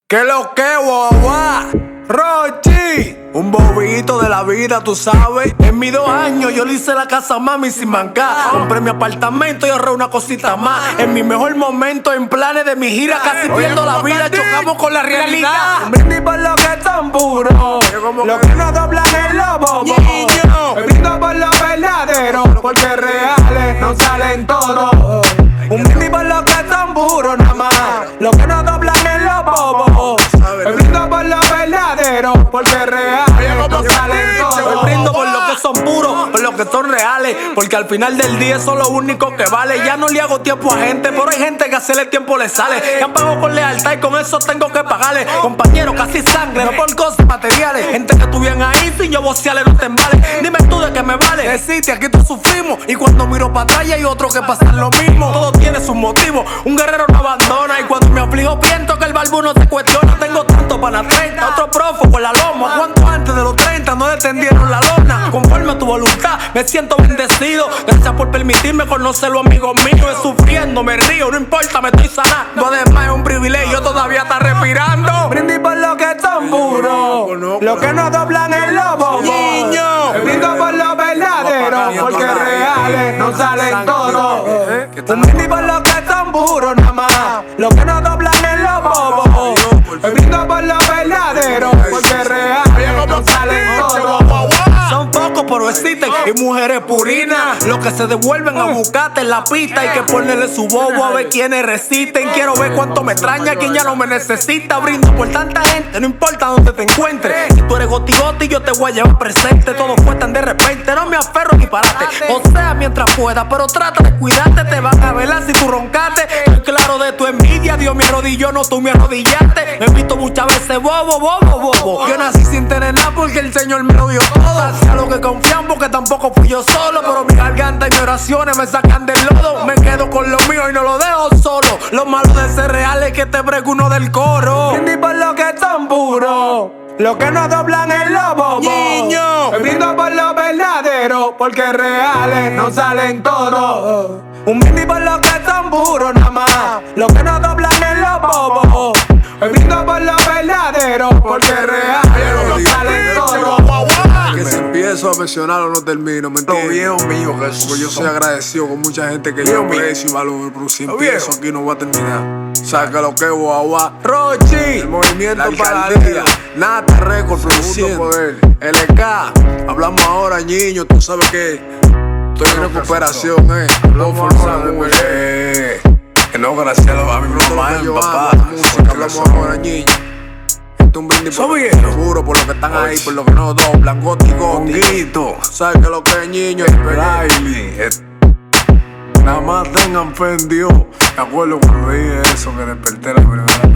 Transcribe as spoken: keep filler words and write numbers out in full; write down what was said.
¿Qué lo que, guagua? Rochi, un bobito de la vida, tú sabes. En mis dos años yo le hice la casa a mami sin mancar. Compré mi apartamento y ahorré una cosita más. En mi mejor momento, en planes de mi gira, casi viendo la vida, chocamos con la realidad. Un brindis por lo que son puros, lo que no doblan en los bobos. Me brindo por lo verdadero, porque reales no salen todos. Un brindis por lo que son puros nada más, lo que no doblan en los bobos. Me brindo por lo verdadero, porque reales no salen todos. Me brindo por lo que son puros, por lo que son reales, porque al final del día eso es lo único que vale. Ya no le hago tiempo a gente, pero hay gente que hacerle tiempo le sale. Que han pagado con lealtad y con eso tengo que pagarle. Compañeros, casi sangre, no por cosas materiales. Gente que estuvieran ahí sin yo vocearle no te embale. Dime tú de qué me vale. Existe, aquí todos sufrimos, y cuando miro para atrás hay otro que pasan lo mismo. Todo tiene sus motivos, un guerrero no abandona. Y cuando me aflijo pienso que el barbu no se cuestiona. Tengo tanto para la treinta, otro prófugo en la loma. Cuanto antes de los treinta no detendieron la lona. Conforme a tu voluntad, me siento bendecido. Gracias por permitirme conocer los amigos míos. Es sufriendo, me río, no importa, me estoy sanando. Además es un privilegio, todavía está respirando. Brindis por lo que son puros, lo que no doblan en los bobos. Me brindo por lo verdadero, porque reales no salen todos. Un brindis por lo que son puros nada más, lo que no doblan en los bobos. Me brindo por lo verdadero, porque reales no salen todos. Son pocos pero existen, y mujeres purinas, los que se devuelven a buscarte en la pista. Hay que ponerle su bobo a ver quiénes resisten. Quiero ver cuánto me extraña quien ya no me necesita. Brindo por tanta gente, no importa dónde te encuentres. Si tú eres goti goti yo te voy a llevar presente. Todo fue tan de repente, no me aferro ni parate. O sea, mientras pueda, pero trata de cuidarte. Te van a velar si tú roncaste. Estoy claro de tu envidia, Dios me arrodilló, no tú me arrodillaste. Me he visto muchas veces bobo, bobo, bobo. Yo nací sin tener nada porque el Señor me lo dio todo. Hacia lo que confían porque tampoco fui yo solo. Pero mi garganta y mis oraciones me sacan del lodo. Me quedo con lo mío y no lo dejo solo. Lo malo de ser real es que te brego uno del coro. Brindis por lo que son puros, lo que no doblan en los bobos. Me brindo por lo verdadero, porque reales no salen todos. Un brindis por lo que son puros nada más, lo que no doblan en los bobos. Me brindo por lo verdadero, porque reales no salen todos. Que si empiezo a mencionarlo no termino, ¿me entiendes? Lo viejo mío, Jesús. Porque yo soy agradecido con mucha gente que yo aprecio y valoro, pero si empiezo aquí no voy a terminar. Saca lo que guagua. Rochi, El movimiento la para la alcaldía, vida. Nata Record Segundo produciendo. poder. L K, hablamos ahora, niño, tú sabes que Estoy en recuperación, eh. hablamos ahora, eh, que no, gracias a mi mamá, mi papá. Música, hablamos ahora, niño. Esto es un brindis por Soy lo viejo. seguro, por lo que están ahí, por lo que no doblan, goti goti. Honguito, ¿Sabes que lo que es, niño? Riley, eh, nada más tengan fe en Dios. Me acuerdo cuando dije eso, que desperté la primera vez.